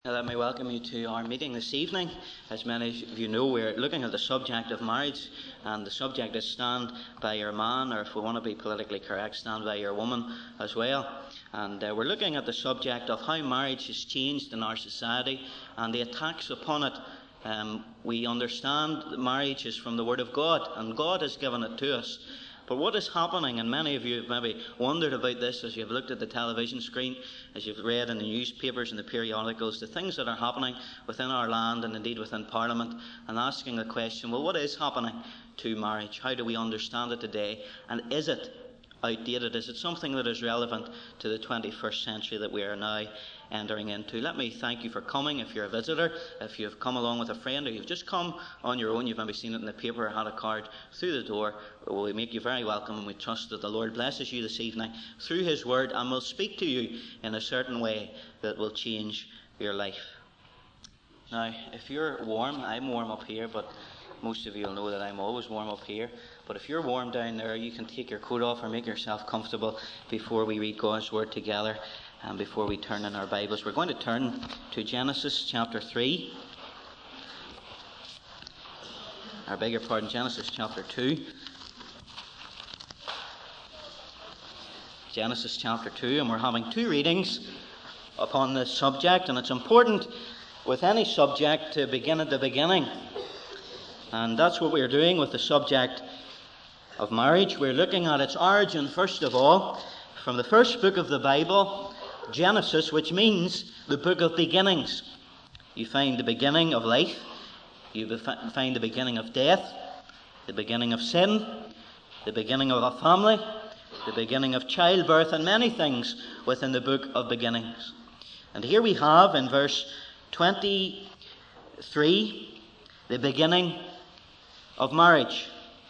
Let me welcome you to our meeting this evening. As many of you know, we're looking at the subject of marriage, and the subject is stand by your man, or if we want to be politically correct, stand by your woman as well. And we're looking at the subject of how marriage has changed in our society and the attacks upon it. We understand that marriage is from the Word of God, and God has given it to us. But what is happening, and many of you have maybe wondered about this as you've looked at the television screen, as you've read in the newspapers and the periodicals, the things that are happening within our land and indeed within Parliament, and asking the question, well, what is happening to marriage? How do we understand it today? And is it outdated? Is it something that is relevant to the 21st century that we are now entering into? Let me thank you for coming. If you're a visitor, if you've come along with a friend, or you've just come on your own, you've maybe seen it in the paper or had a card through the door, we make you very welcome, and we trust that the Lord blesses you this evening through His Word and will speak to you in a certain way that will change your life. Now, if you're warm, I'm warm up here, but most of you will know that I'm always warm up here. But if you're warm down there, you can take your coat off or make yourself comfortable before we read God's Word together and before we turn in our Bibles. We're going to turn to Genesis chapter 3. Genesis chapter 2. Genesis chapter 2, and we're having two readings upon this subject, and it's important with any subject to begin at the beginning. And that's what we're doing with the subject of marriage. We're looking at its origin, first of all, from the first book of the Bible, Genesis, which means the book of beginnings. You find the beginning of life, you find the beginning of death, the beginning of sin, the beginning of a family, the beginning of childbirth, and many things within the book of beginnings. And here we have in verse 23 the beginning of marriage.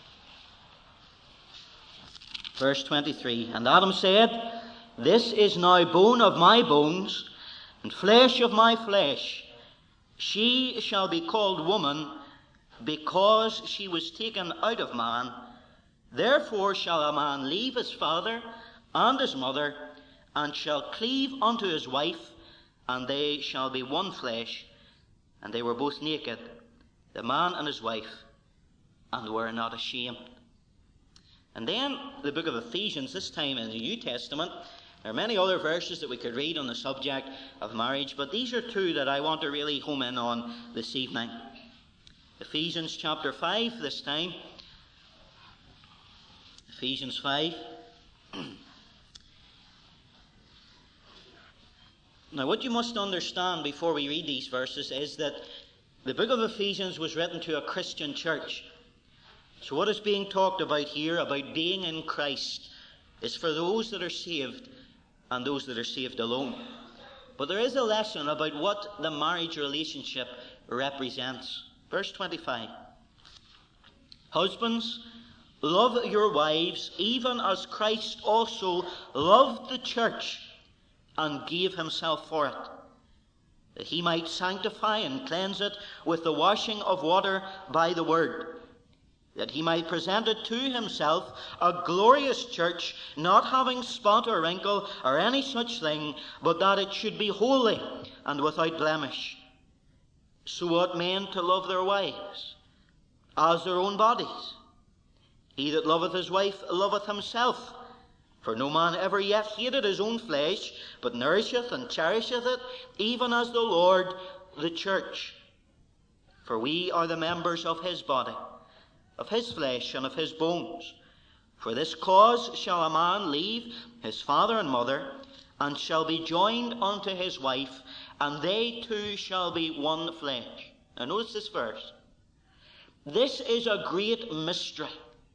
Verse 23, and Adam said, "This is now bone of my bones, and flesh of my flesh. She shall be called woman, because she was taken out of man. Therefore shall a man leave his father and his mother, and shall cleave unto his wife, and they shall be one flesh. And they were both naked, the man and his wife, and were not ashamed." And then the book of Ephesians, this time in the New Testament. There are many other verses that we could read on the subject of marriage, but these are two that I want to really home in on this evening. Ephesians chapter 5 this time. Ephesians 5. Now, what you must understand before we read these verses is that the book of Ephesians was written to a Christian church. So what is being talked about here, about being in Christ, is for those that are saved and those that are saved alone. But there is a lesson about what the marriage relationship represents. Verse 25. Husbands, love your wives, even as Christ also loved the church and gave himself for it, that he might sanctify and cleanse it with the washing of water by the word, that he might present it to himself a glorious church, not having spot or wrinkle or any such thing, but that it should be holy and without blemish. So ought men to love their wives as their own bodies. He that loveth his wife loveth himself. For no man ever yet hated his own flesh, but nourisheth and cherisheth it, even as the Lord the church. For we are the members of his body, of his flesh and of his bones. For this cause shall a man leave his father and mother, and shall be joined unto his wife, and they two shall be one flesh. Now notice this verse. This is a great mystery,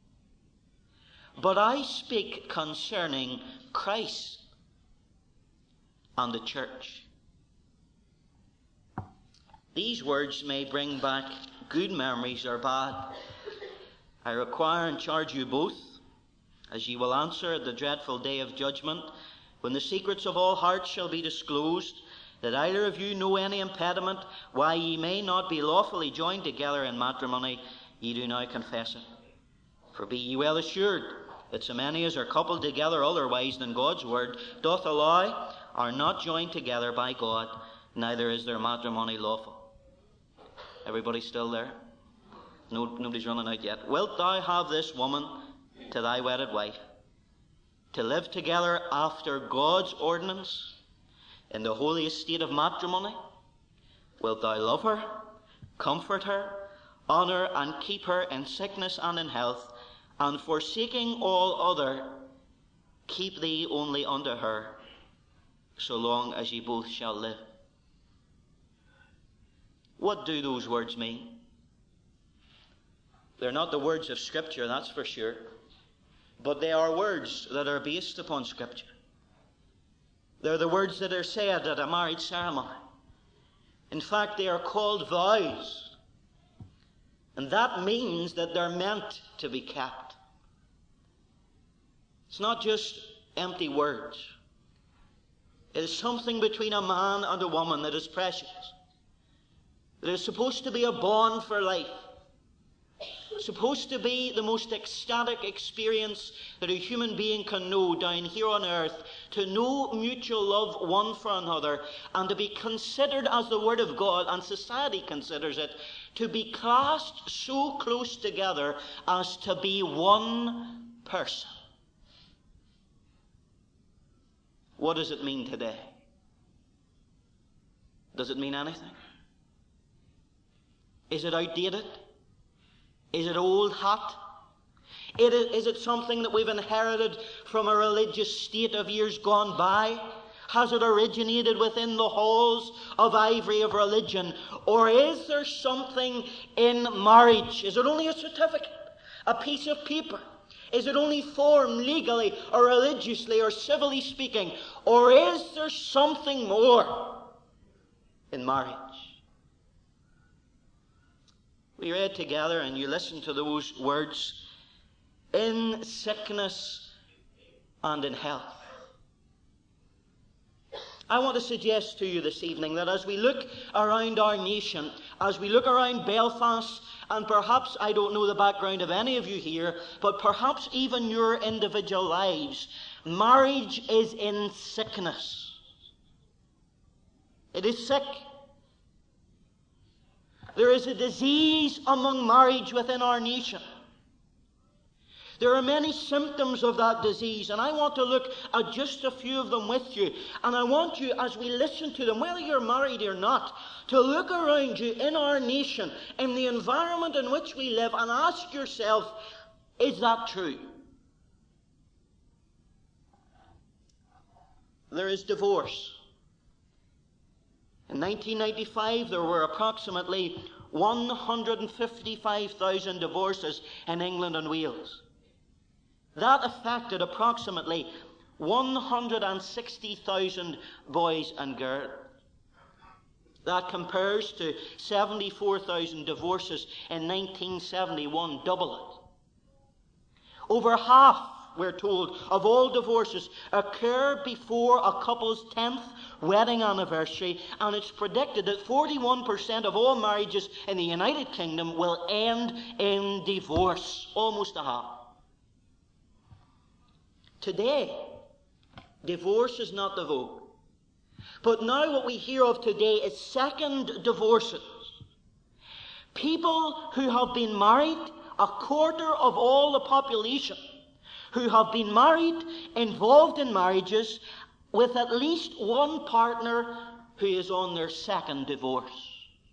but I speak concerning Christ and the church. These words may bring back good memories or bad. I require and charge you both, as ye will answer at the dreadful day of judgment, when the secrets of all hearts shall be disclosed, that either of you know any impediment why ye may not be lawfully joined together in matrimony, ye do now confess it. For be ye well assured that so many as are coupled together otherwise than God's word doth allow are not joined together by God, neither is their matrimony lawful. Everybody still there? No, nobody's running out yet. Wilt thou have this woman to thy wedded wife, to live together after God's ordinance in the holy estate of matrimony? Wilt thou love her, comfort her, honour and keep her in sickness and in health, and forsaking all other, keep thee only unto her, so long as ye both shall live? What do those words mean? They're not the words of Scripture, that's for sure. But they are words that are based upon Scripture. They're the words that are said at a marriage ceremony. In fact, they are called vows. And that means that they're meant to be kept. It's not just empty words. It is something between a man and a woman that is precious. It is supposed to be a bond for life. It's supposed to be the most ecstatic experience that a human being can know down here on earth, to know mutual love one for another, and to be considered, as the Word of God and society considers it, to be clasped so close together as to be one person. What does it mean today? Does it mean anything? Is it outdated? Is it old hat? Is it something that we've inherited from a religious state of years gone by? Has it originated within the halls of ivory of religion? Or is there something in marriage? Is it only a certificate? A piece of paper? Is it only formed legally or religiously or civilly speaking? Or is there something more in marriage? We read together, and you listened to those words, in sickness and in health. I want to suggest to you this evening that as we look around our nation, as we look around Belfast, and perhaps, I don't know the background of any of you here, but perhaps even your individual lives, marriage is in sickness. It is sick. There is a disease among marriage within our nation. There are many symptoms of that disease, and I want to look at just a few of them with you. And I want you, as we listen to them, whether you're married or not, to look around you in our nation, in the environment in which we live, and ask yourself, is that true? There is divorce. In 1995, there were approximately 155,000 divorces in England and Wales. That affected approximately 160,000 boys and girls. That compares to 74,000 divorces in 1971, double it. Over half, we're told, of all divorces occur before a couple's 10th wedding anniversary, and it's predicted that 41% of all marriages in the United Kingdom will end in divorce. Almost a half. Today, divorce is not the vogue. But now what we hear of today is second divorces. People who have been married, a quarter of all the population, who have been married, involved in marriages, with at least one partner who is on their second divorce.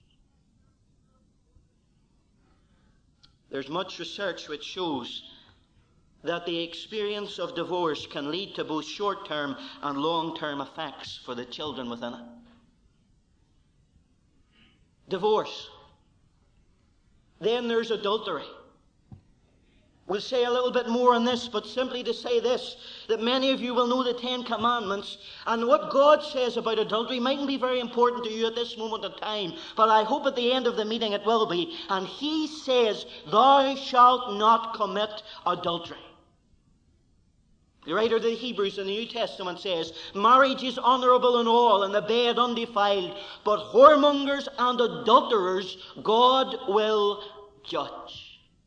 There's much research which shows that the experience of divorce can lead to both short-term and long-term effects for the children within it. Divorce. Then there's adultery. We'll say a little bit more on this, but simply to say this, that many of you will know the 10 Commandments, and what God says about adultery mightn't be very important to you at this moment in time, but I hope at the end of the meeting it will be. And He says, thou shalt not commit adultery. The writer of the Hebrews in the New Testament says, marriage is honourable in all, and the bed undefiled, but whoremongers and adulterers God will judge.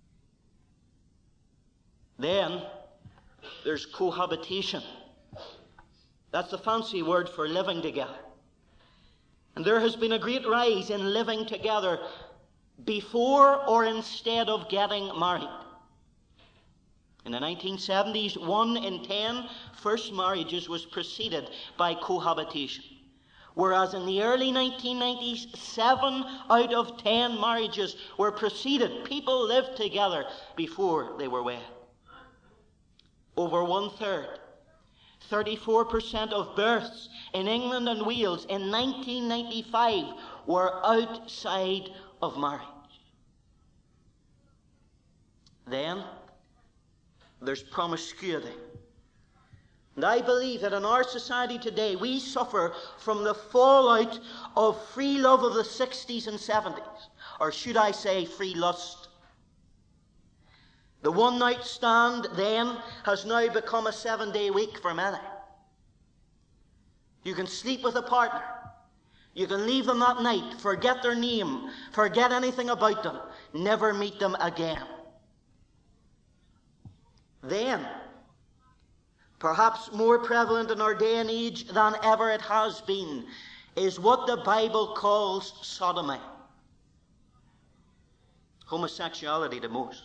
Then there's cohabitation. That's the fancy word for living together. And there has been a great rise in living together before or instead of getting married. In the 1970s, 1 in 10 first marriages was preceded by cohabitation. Whereas in the early 1990s, 7 out of 10 marriages were preceded. People lived together before they were wed. Over 1/3, 34% of births in England and Wales in 1995 were outside of marriage. Then there's promiscuity. And I believe that in our society today, we suffer from the fallout of free love of the 60s and 70s. Or should I say, free lust. The one-night stand then has now become a 7-day week for many. You can sleep with a partner. You can leave them that night, forget their name, forget anything about them, never meet them again. Then, perhaps more prevalent in our day and age than ever it has been, is what the Bible calls sodomy. Homosexuality to most.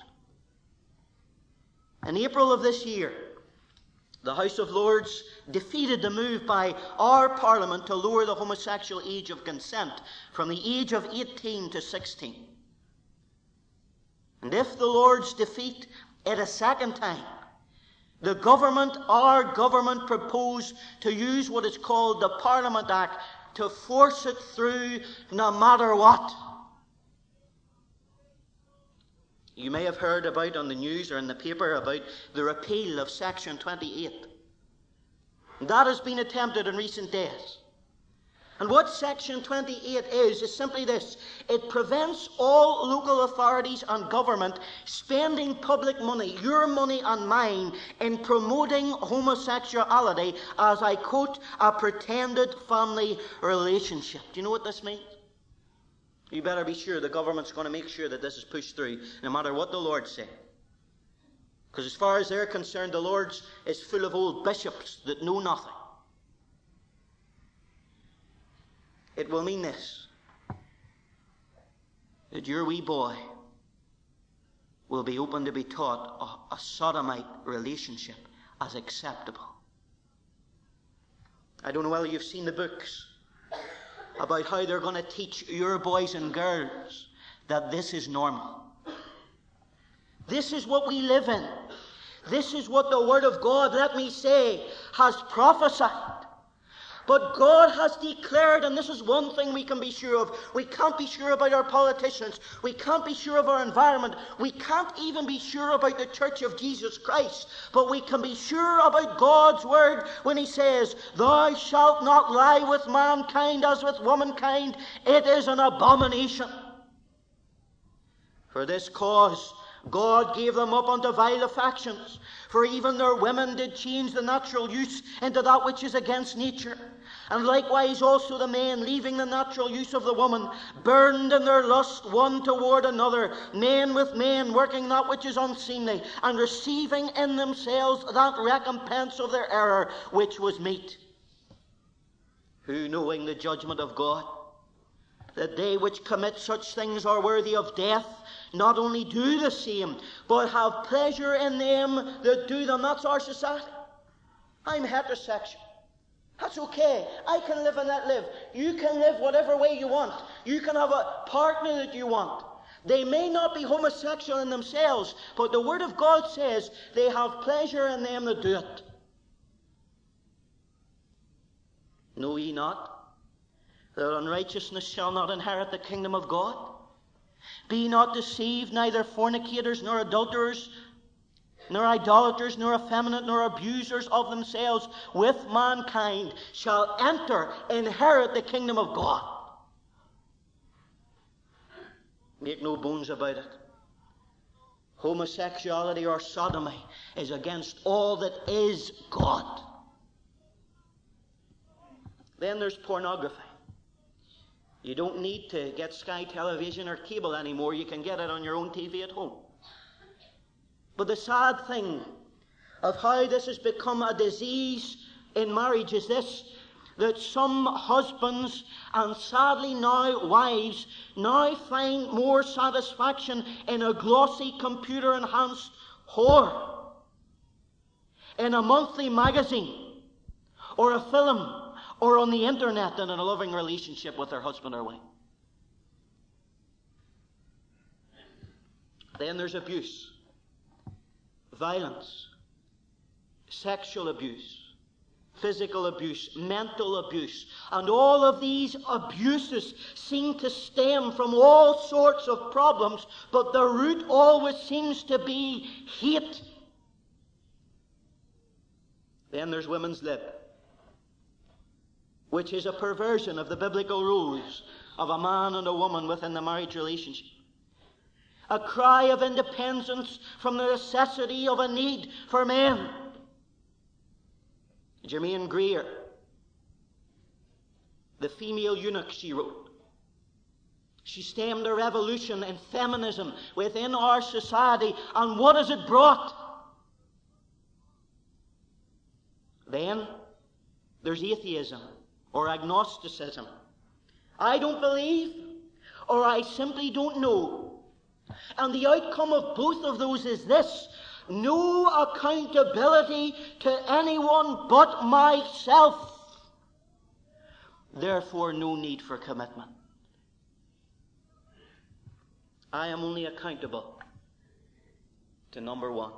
In April of this year, the House of Lords defeated the move by our Parliament to lower the homosexual age of consent from the age of 18 to 16. And if the Lords defeat it a second time, the government, our government, proposed to use what is called the Parliament Act to force it through no matter what. You may have heard about on the news or in the paper about the repeal of Section 28. That has been attempted in recent days. And what Section 28 is simply this. It prevents all local authorities and government spending public money, your money and mine, in promoting homosexuality as, I quote, a pretended family relationship. Do you know what this means? You better be sure the government's going to make sure that this is pushed through, no matter what the Lords say. Because as far as they're concerned, the Lords is full of old bishops that know nothing. It will mean this, that your wee boy will be open to be taught a sodomite relationship as acceptable. I don't know whether you've seen the books about how they're going to teach your boys and girls that this is normal. This is what we live in. This is what the Word of God, let me say, has prophesied. But God has declared, and this is one thing we can be sure of, we can't be sure about our politicians, we can't be sure of our environment, we can't even be sure about the Church of Jesus Christ, but we can be sure about God's Word when He says, "Thou shalt not lie with mankind as with womankind, it is an abomination. For this cause God gave them up unto vile affections, for even their women did change the natural use into that which is against nature. And likewise also the men, leaving the natural use of the woman, burned in their lust one toward another, men with men, working that which is unseemly, and receiving in themselves that recompense of their error which was meet. Who, knowing the judgment of God, that they which commit such things are worthy of death, not only do the same, but have pleasure in them that do them." That's our society. I'm heterosexual. That's okay. I can live and let live. You can live whatever way you want. You can have a partner that you want. They may not be homosexual in themselves, but the Word of God says they have pleasure in them that do it. Know ye not that unrighteousness shall not inherit the kingdom of God? Be not deceived, neither fornicators, nor adulterers, nor idolaters, nor effeminate, nor abusers of themselves with mankind shall inherit the kingdom of God. Make no bones about it. Homosexuality or sodomy is against all that is God. Then there's pornography. You don't need to get Sky Television or cable anymore. You can get it on your own TV at home. But the sad thing of how this has become a disease in marriage is this, that some husbands, and sadly now wives, now find more satisfaction in a glossy computer-enhanced whore, in a monthly magazine, or a film, or on the internet than in a loving relationship with their husband or wife. Then there's abuse, violence, sexual abuse, physical abuse, mental abuse. And all of these abuses seem to stem from all sorts of problems, but the root always seems to be hate. Then there's women's lib, which is a perversion of the biblical rules of a man and a woman within the marriage relationship. A cry of independence from the necessity of a need for men. Germaine Greer, The Female Eunuch, she wrote. She stemmed a revolution in feminism within our society, and what has it brought? Then there's atheism or agnosticism. I don't believe, or I simply don't know. And the outcome of both of those is this: no accountability to anyone but myself. Therefore, no need for commitment. I am only accountable to number one.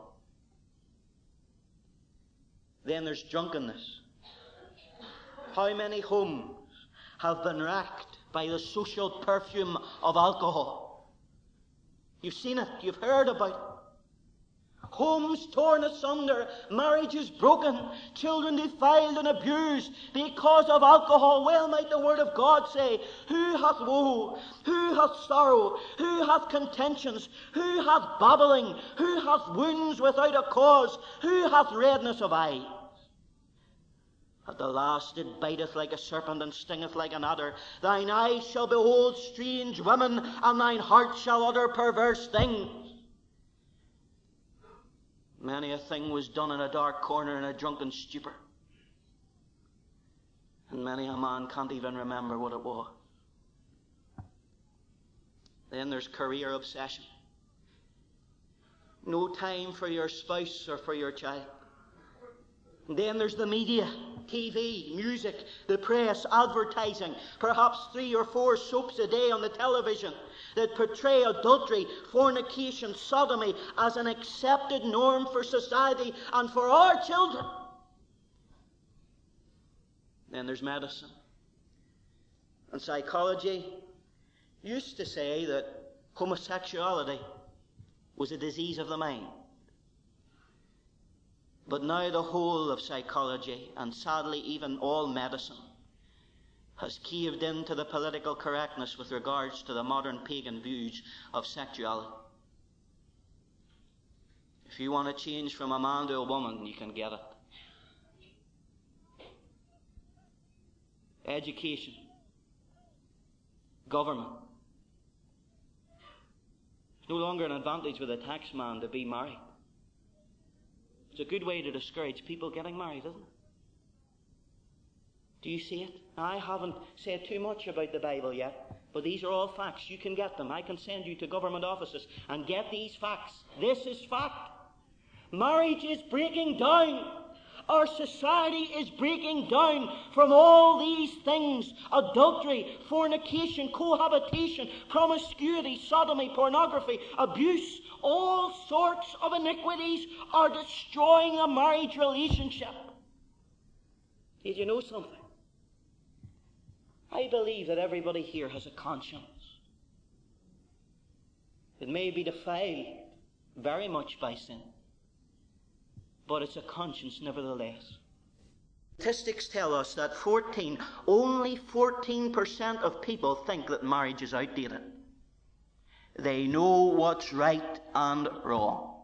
Then there's drunkenness. How many homes have been racked by the social perfume of alcohol? You've seen it, you've heard about it. Homes torn asunder, marriages broken, children defiled and abused because of alcohol. Well might the word of God say, who hath woe, who hath sorrow, who hath contentions, who hath babbling, who hath wounds without a cause, who hath redness of eye? At the last it biteth like a serpent and stingeth like an adder. Thine eyes shall behold strange women, and thine heart shall utter perverse things. Many a thing was done in a dark corner in a drunken stupor. And many a man can't even remember what it was. Then there's career obsession. No time for your spouse or for your child. And then there's the media, TV, music, the press, advertising, perhaps 3 or 4 soaps a day on the television that portray adultery, fornication, sodomy as an accepted norm for society and for our children. Then there's medicine. And psychology used to say that homosexuality was a disease of the mind. But now the whole of psychology, and sadly even all medicine, has caved in to the political correctness with regards to the modern pagan views of sexuality. If you want to change from a man to a woman, you can get it. Education, government. It's no longer an advantage with a tax man to be married. It's a good way to discourage people getting married, isn't it? Do you see it? Now, I haven't said too much about the Bible yet, but these are all facts. You can get them. I can send you to government offices and get these facts. This is fact. Marriage is breaking down. Our society is breaking down from all these things: adultery, fornication, cohabitation, promiscuity, sodomy, pornography, abuse. All sorts of iniquities are destroying a marriage relationship. Did you know something? I believe that everybody here has a conscience. It may be defiled very much by sin, but it's a conscience nevertheless. Statistics tell us that only 14% of people think that marriage is outdated. They know what's right and wrong.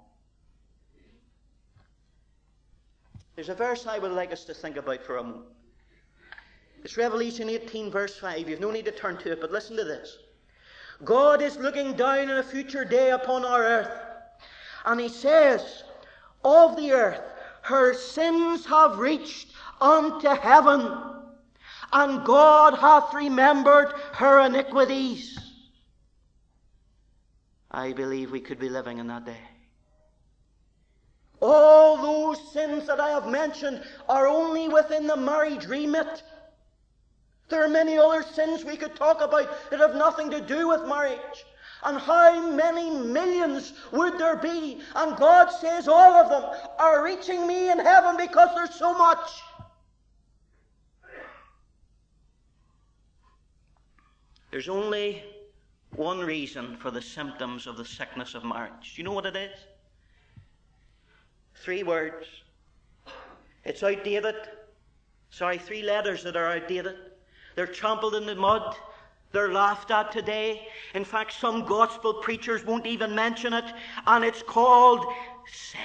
There's a verse I would like us to think about for a moment. It's Revelation 18, verse 5. You've no need to turn to it, but listen to this. God is looking down in a future day upon our earth, and He says, of the earth, her sins have reached unto heaven, and God hath remembered her iniquities. I believe we could be living in that day. All those sins that I have mentioned are only within the marriage remit. There are many other sins we could talk about that have nothing to do with marriage. And how many millions would there be? And God says all of them are reaching me in heaven because there's so much. There's only one reason for the symptoms of the sickness of marriage. Do you know what it is? 3 words. It's outdated. 3 letters that are outdated. They're trampled in the mud. They're laughed at today. In fact, some gospel preachers won't even mention it. And it's called sin.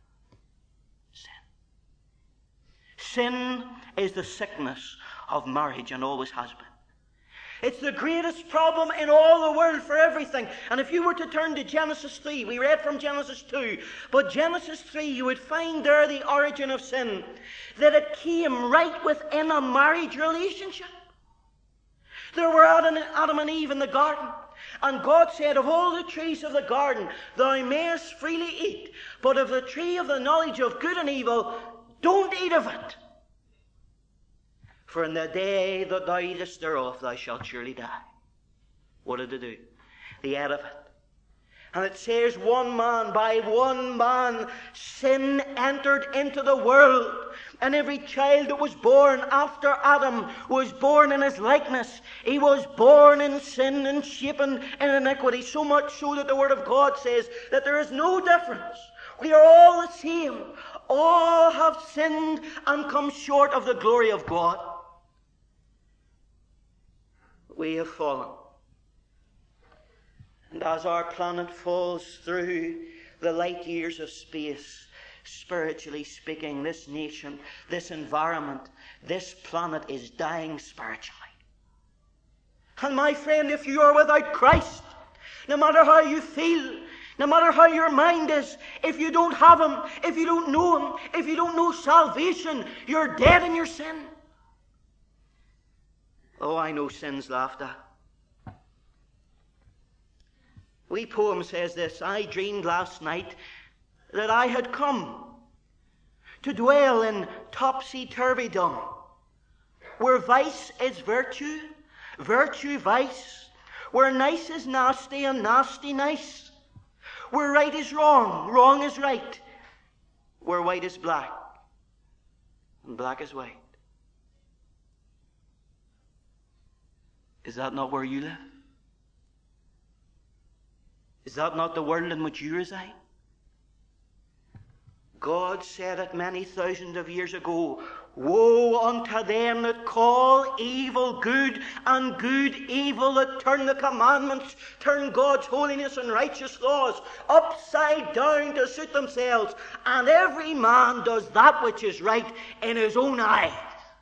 Sin is the sickness of marriage and always has been. It's the greatest problem in all the world for everything. And if you were to turn to Genesis 3, we read from Genesis 2, but Genesis 3, you would find there the origin of sin, that it came right within a marriage relationship. There were Adam and Eve in the garden, and God said, of all the trees of the garden thou mayest freely eat, but of the tree of the knowledge of good and evil, don't eat of it. For in the day that thou eatest thereof, thou shalt surely die. What did they do? They ate of it. And it says, one man, by one man, sin entered into the world. And every child that was born after Adam was born in his likeness. He was born in sin and shapen in iniquity. So much so that the Word of God says that there is no difference. We are all the same. All have sinned and come short of the glory of God. We have fallen. And as our planet falls through the light years of space, spiritually speaking, this nation, this environment, this planet is dying spiritually. And my friend, if you are without Christ, no matter how you feel, no matter how your mind is, if you don't have Him, if you don't know Him, if you don't know salvation, you're dead in your sin. Oh, I know sin's laughed at. Wee poem says this: I dreamed last night that I had come to dwell in topsy-turvydom, where vice is virtue, virtue vice, where nice is nasty and nasty nice, where right is wrong, wrong is right, where white is black and black is white. Is that not where you live? Is that not the world in which you reside? God said it many thousands of years ago, woe unto them that call evil good and good evil, that turn the commandments, turn God's holiness and righteous laws upside down to suit themselves, and every man does that which is right in his own eyes.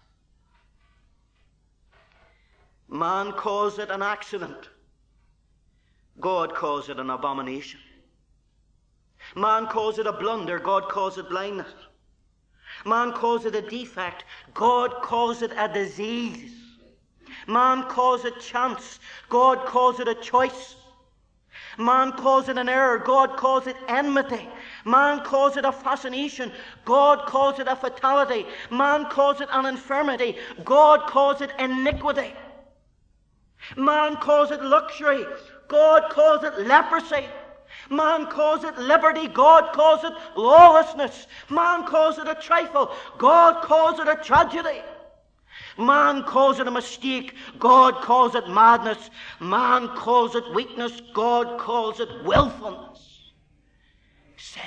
Man calls it an accident. God calls it an abomination. Man calls it a blunder. God calls it blindness. Man calls it a defect. God calls it a disease. Man calls it chance. God calls it a choice. Man calls it an error. God calls it enmity. Man calls it a fascination. God calls it a fatality. Man calls it an infirmity. God calls it iniquity. Man calls it luxury. God calls it leprosy. Man calls it liberty. God calls it lawlessness. Man calls it a trifle. God calls it a tragedy. Man calls it a mistake. God calls it madness. Man calls it weakness. God calls it willfulness. Sin.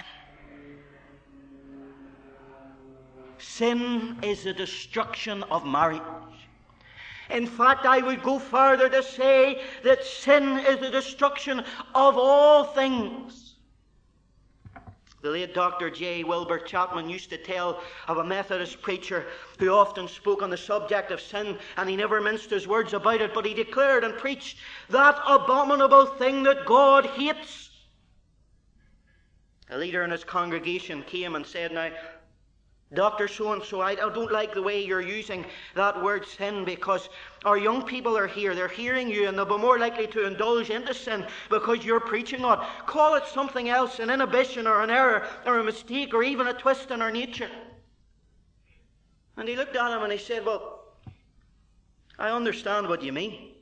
Sin is the destruction of marriage. In fact, I would go further to say that sin is the destruction of all things. The late Dr. J. Wilbur Chapman used to tell of a Methodist preacher who often spoke on the subject of sin, and he never minced his words about it, but he declared and preached that abominable thing that God hates. A leader in his congregation came and said, now, Dr. so-and-so, I don't like the way you're using that word sin, because our young people are here. They're hearing you, and they'll be more likely to indulge into sin because you're preaching on. Call it something else, an inhibition or an error or a mistake or even a twist in our nature. And he looked at him and he said, well, I understand what you mean.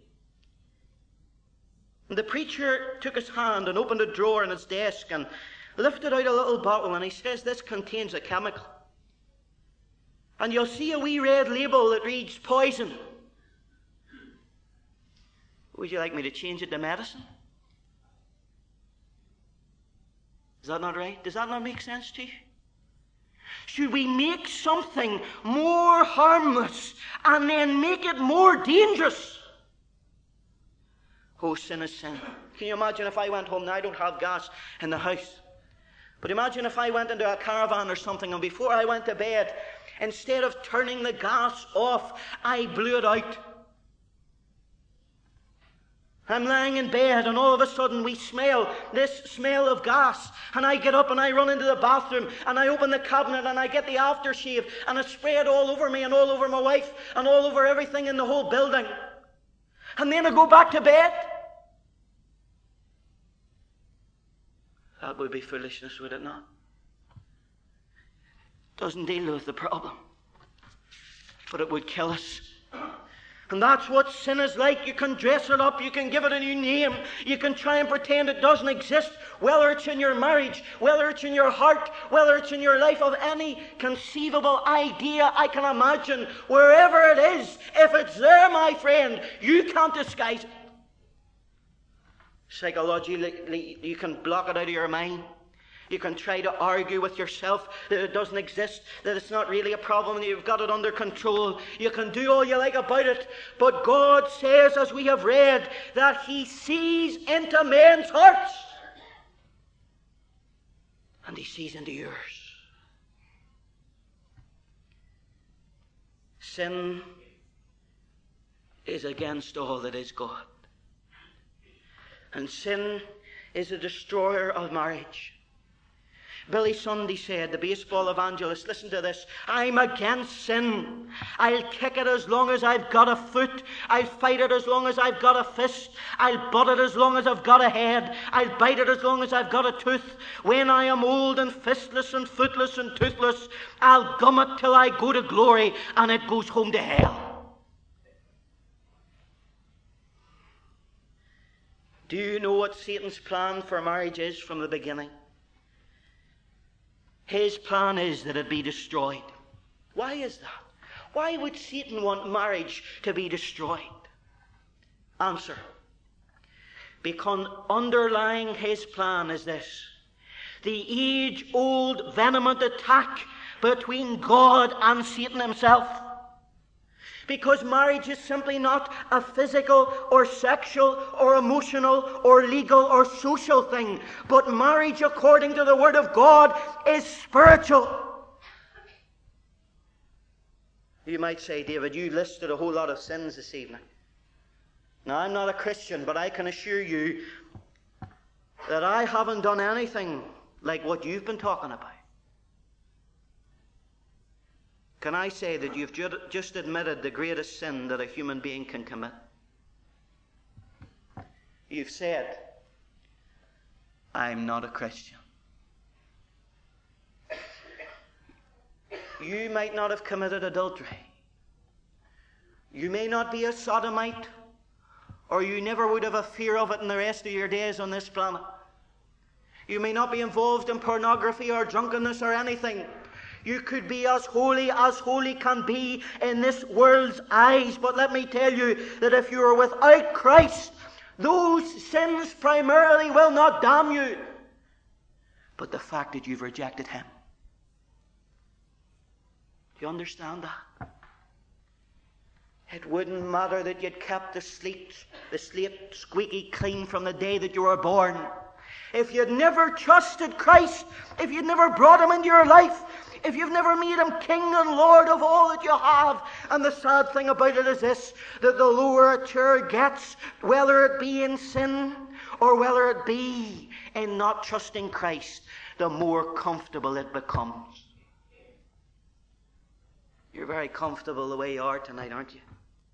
And the preacher took his hand and opened a drawer in his desk and lifted out a little bottle, and he says, this contains a chemical. And you'll see a wee red label that reads poison. Would you like me to change it to medicine? Is that not right? Does that not make sense to you? Should we make something more harmless and then make it more dangerous? Oh, sin is sin. Can you imagine if I went home? Now, I don't have gas in the house. But imagine if I went into a caravan or something, and before I went to bed, instead of turning the gas off, I blew it out. I'm lying in bed, and all of a sudden we smell this smell of gas. And I get up and I run into the bathroom, and I open the cabinet and I get the aftershave, and it's sprayed all over me and all over my wife and all over everything in the whole building. And then I go back to bed. That would be foolishness, would it not? Doesn't deal with the problem, but it would kill us. And that's what sin is like. You can dress it up, you can give it a new name, you can try and pretend it doesn't exist, whether it's in your marriage, whether it's in your heart, whether it's in your life, of any conceivable idea I can imagine. Wherever it is, if it's there, my friend, you can't disguise it. Psychologically, you can block it out of your mind. You can try to argue with yourself that it doesn't exist, that it's not really a problem, that you've got it under control. You can do all you like about it. But God says, as we have read, that He sees into men's hearts. And He sees into yours. Sin is against all that is God. And sin is a destroyer of marriage. Billy Sunday said, the baseball evangelist, listen to this, I'm against sin. I'll kick it as long as I've got a foot. I'll fight it as long as I've got a fist. I'll butt it as long as I've got a head. I'll bite it as long as I've got a tooth. When I am old and fistless and footless and toothless, I'll gum it till I go to glory and it goes home to hell. Do you know what Satan's plan for marriage is from the beginning? His plan is that it be destroyed. Why is that? Why would Satan want marriage to be destroyed? Answer. Because underlying his plan is this: the age-old vehement attack between God and Satan himself. Because marriage is simply not a physical or sexual or emotional or legal or social thing. But marriage, according to the Word of God, is spiritual. You might say, David, you listed a whole lot of sins this evening. Now, I'm not a Christian, but I can assure you that I haven't done anything like what you've been talking about. Can I say that you've just admitted the greatest sin that a human being can commit? You've said, I'm not a Christian. You might not have committed adultery. You may not be a sodomite, or you never would have a fear of it in the rest of your days on this planet. You may not be involved in pornography or drunkenness or anything. You could be as holy can be in this world's eyes. But let me tell you that if you are without Christ, those sins primarily will not damn you, but the fact that you've rejected Him. Do you understand that? It wouldn't matter that you'd kept the slate squeaky clean from the day that you were born. If you'd never trusted Christ, if you'd never brought Him into your life, if you've never made Him King and Lord of all that you have. And the sad thing about it is this, that the lower a chair gets, whether it be in sin or whether it be in not trusting Christ, the more comfortable it becomes. You're very comfortable the way you are tonight, aren't you?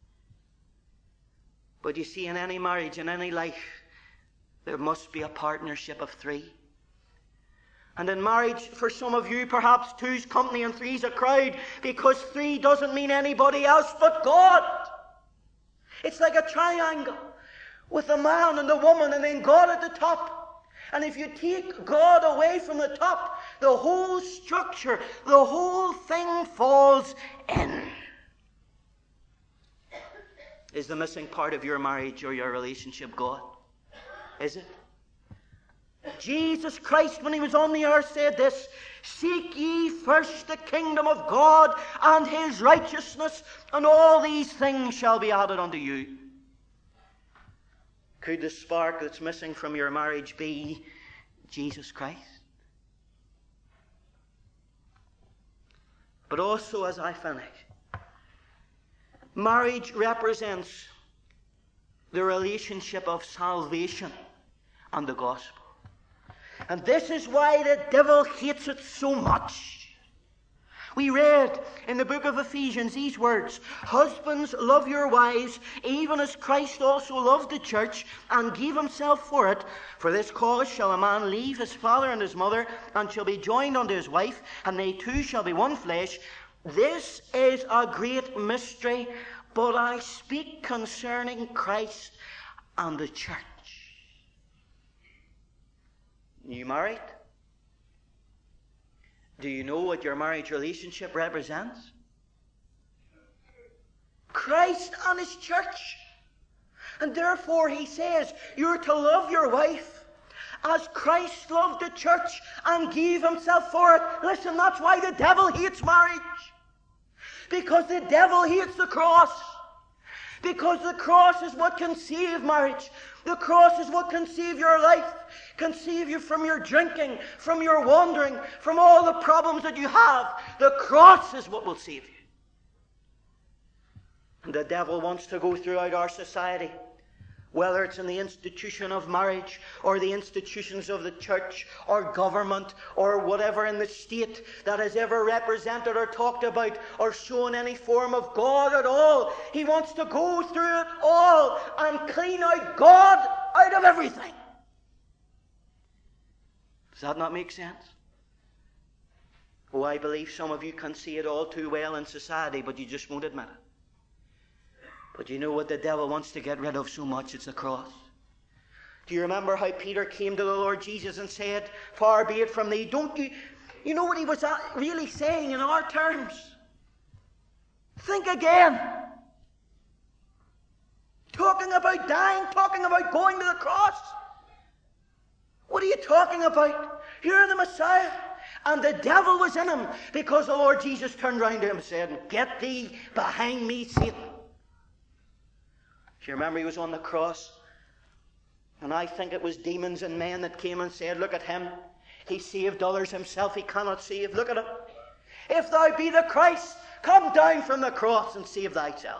But you see, in any marriage, in any life, there must be a partnership of three. And in marriage, for some of you, perhaps two's company and three's a crowd, because three doesn't mean anybody else but God. It's like a triangle with a man and a woman and then God at the top. And if you take God away from the top, the whole structure, the whole thing falls in. Is the missing part of your marriage or your relationship God? Is it? Jesus Christ, when he was on the earth, said this: seek ye first the kingdom of God and his righteousness, and all these things shall be added unto you. Could the spark that's missing from your marriage be Jesus Christ? But also, as I finish, marriage represents the relationship of salvation and the gospel. And this is why the devil hates it so much. We read in the book of Ephesians these words: husbands, love your wives, even as Christ also loved the church and gave himself for it. For this cause shall a man leave his father and his mother, and shall be joined unto his wife, and they two shall be one flesh. This is a great mystery, but I speak concerning Christ and the church. You married? Do you know what your marriage relationship represents? Christ and his church. And therefore he says you're to love your wife as Christ loved the church and gave himself for it. Listen, that's why the devil hates marriage. Because the devil hates the cross. Because the cross is what can save marriage. The cross is what can save your life, can save you from your drinking, from your wandering, from all the problems that you have. The cross is what will save you. And the devil wants to go throughout our society, whether it's in the institution of marriage or the institutions of the church or government or whatever in the state that has ever represented or talked about or shown any form of God at all. He wants to go through it all and clean out God out of everything. Does that not make sense? Oh, I believe some of you can see it all too well in society, but you just won't admit it. But you know what the devil wants to get rid of so much? It's the cross. Do you remember how Peter came to the Lord Jesus and said, far be it from thee? Don't you... You know what he was really saying in our terms? Think again. Talking about dying, talking about going to the cross. What are you talking about? You're the Messiah. And the devil was in him, because the Lord Jesus turned round to him and said, get thee behind me, Satan. Do you remember he was on the cross? And I think it was demons and men that came and said, look at him. He saved others himself. He cannot save. Look at him. If thou be the Christ, come down from the cross and save thyself.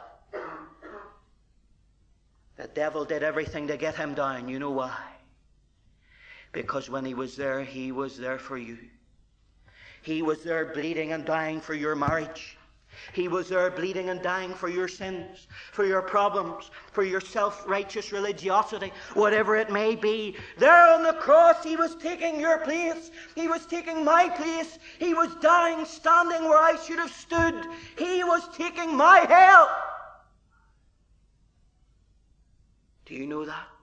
The devil did everything to get him down. You know why? Because when he was there for you. He was there bleeding and dying for your marriage. He was there bleeding and dying for your sins, for your problems, for your self-righteous religiosity, whatever it may be. There on the cross, he was taking your place. He was taking my place. He was dying, standing where I should have stood. He was taking my hell. Do you know that?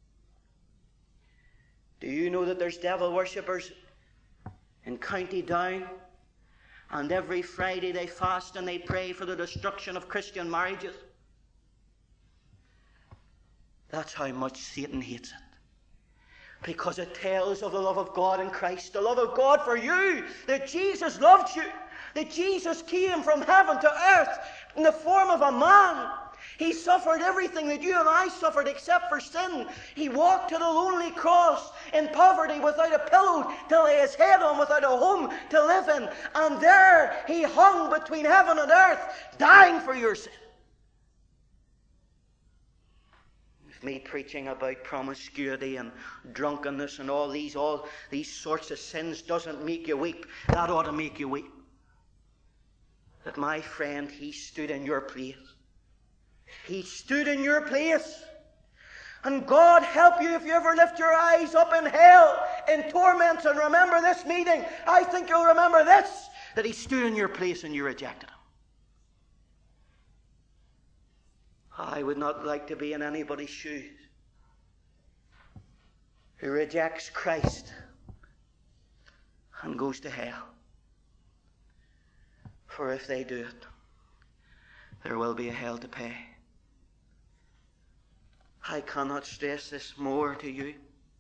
Do you know that there's devil worshippers in County Down? And every Friday they fast and they pray for the destruction of Christian marriages. That's how much Satan hates it. Because it tells of the love of God in Christ, the love of God for you, that Jesus loved you, that Jesus came from heaven to earth in the form of a man. He suffered everything that you and I suffered except for sin. He walked to the lonely cross in poverty without a pillow to lay his head on, without a home to live in. And there he hung between heaven and earth, dying for your sin. If me preaching about promiscuity and drunkenness and all these sorts of sins doesn't make you weep, that ought to make you weep. that my friend, he stood in your place. He stood in your place. And God help you if you ever lift your eyes up in hell, in torments, and remember this meeting. I think you'll remember this, that he stood in your place and you rejected him. I would not like to be in anybody's shoes who rejects Christ and goes to hell. For if they do it, there will be a hell to pay. I cannot stress this more to you.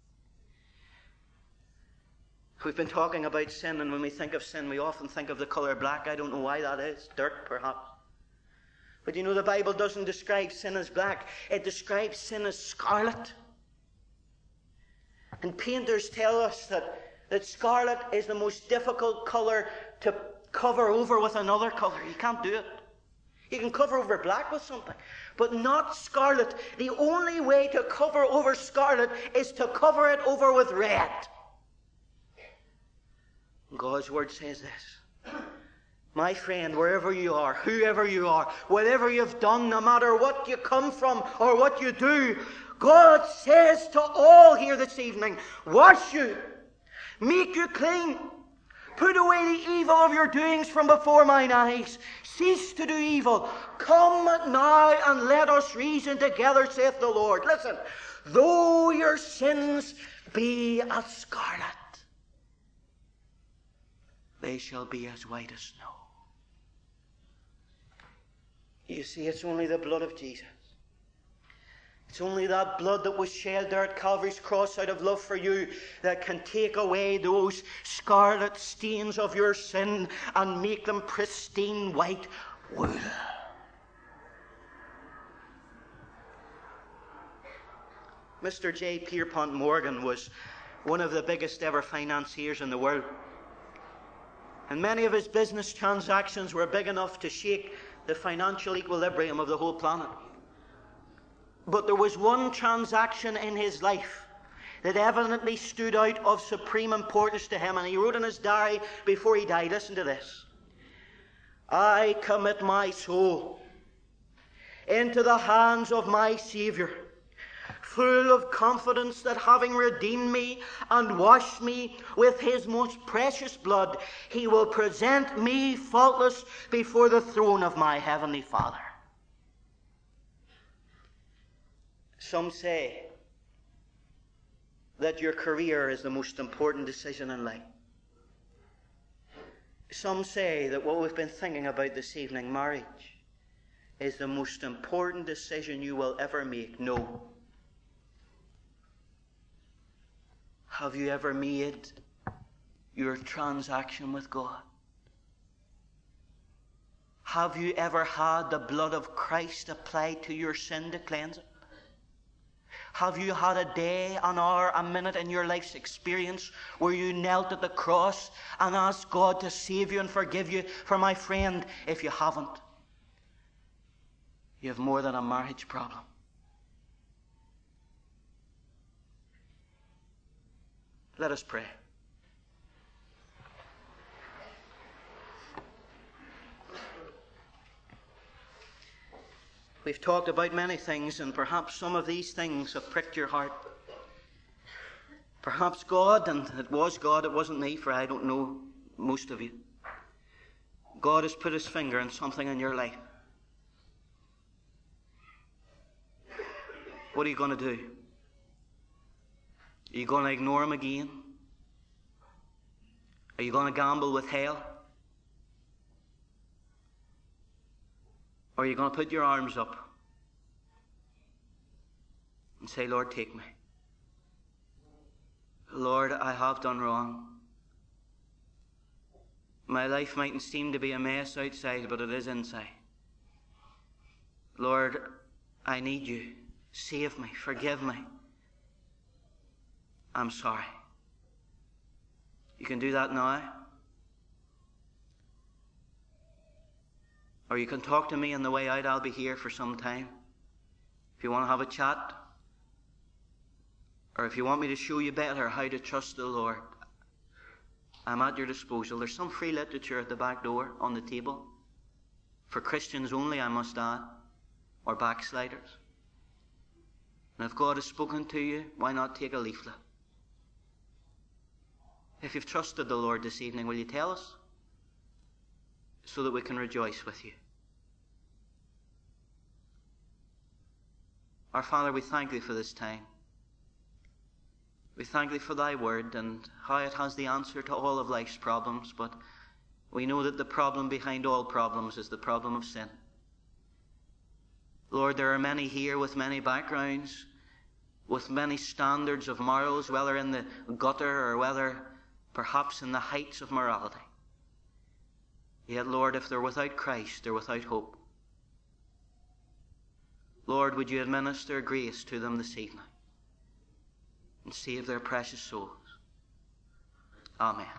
We've been talking about sin, and when we think of sin, we often think of the colour black. I don't know why that is. Dirt, perhaps. But you know, the Bible doesn't describe sin as black. It describes sin as scarlet. And painters tell us that scarlet is the most difficult colour to cover over with another colour. You can't do it. You can cover over black with something, but not scarlet. The only way to cover over scarlet is to cover it over with red. God's word says this. My friend, wherever you are, whoever you are, whatever you've done, no matter what you come from or what you do, God says to all here this evening, wash you, make you clean, put away the evil of your doings from before mine eyes. Cease to do evil. Come now and let us reason together, saith the Lord. Listen, though your sins be as scarlet, they shall be as white as snow. You see, it's only the blood of Jesus. It's only that blood that was shed there at Calvary's cross out of love for you that can take away those scarlet stains of your sin and make them pristine white wool. Mr. J. Pierpont Morgan was one of the biggest ever financiers in the world. And many of his business transactions were big enough to shake the financial equilibrium of the whole planet. But there was one transaction in his life that evidently stood out of supreme importance to him, and he wrote in his diary before he died, listen to this: I commit my soul into the hands of my Saviour, full of confidence that having redeemed me and washed me with his most precious blood, he will present me faultless before the throne of my heavenly Father. Some say that your career is the most important decision in life. Some say that what we've been thinking about this evening, marriage, is the most important decision you will ever make. No. Have you ever made your transaction with God? Have you ever had the blood of Christ applied to your sin to cleanse it? Have you had a day, an hour, a minute in your life's experience where you knelt at the cross and asked God to save you and forgive you? For my friend, if you haven't, you have more than a marriage problem. Let us pray. We've talked about many things, and perhaps some of these things have pricked your heart. Perhaps God, and it was God, it wasn't me, for I don't know most of you. God has put his finger on something in your life. What are you going to do? Are you going to ignore him again? Are you going to gamble with hell? Or are you going to put your arms up and say, Lord, take me. Lord, I have done wrong. My life mightn't seem to be a mess outside, but it is inside. Lord, I need you. Save me. Forgive me. I'm sorry. You can do that now. Or you can talk to me on the way out. I'll be here for some time. If you want to have a chat, or if you want me to show you better how to trust the Lord, I'm at your disposal. There's some free literature at the back door on the table. For Christians only, I must add, or backsliders. And if God has spoken to you, why not take a leaflet? If you've trusted the Lord this evening, will you tell us? So that we can rejoice with you. Our Father, we thank Thee for this time. We thank Thee for Thy word and how it has the answer to all of life's problems, but we know that the problem behind all problems is the problem of sin. Lord, there are many here with many backgrounds, with many standards of morals, whether in the gutter or whether perhaps in the heights of morality. Yet, Lord, if they're without Christ, they're without hope. Lord, would you administer grace to them this evening and save their precious souls. Amen.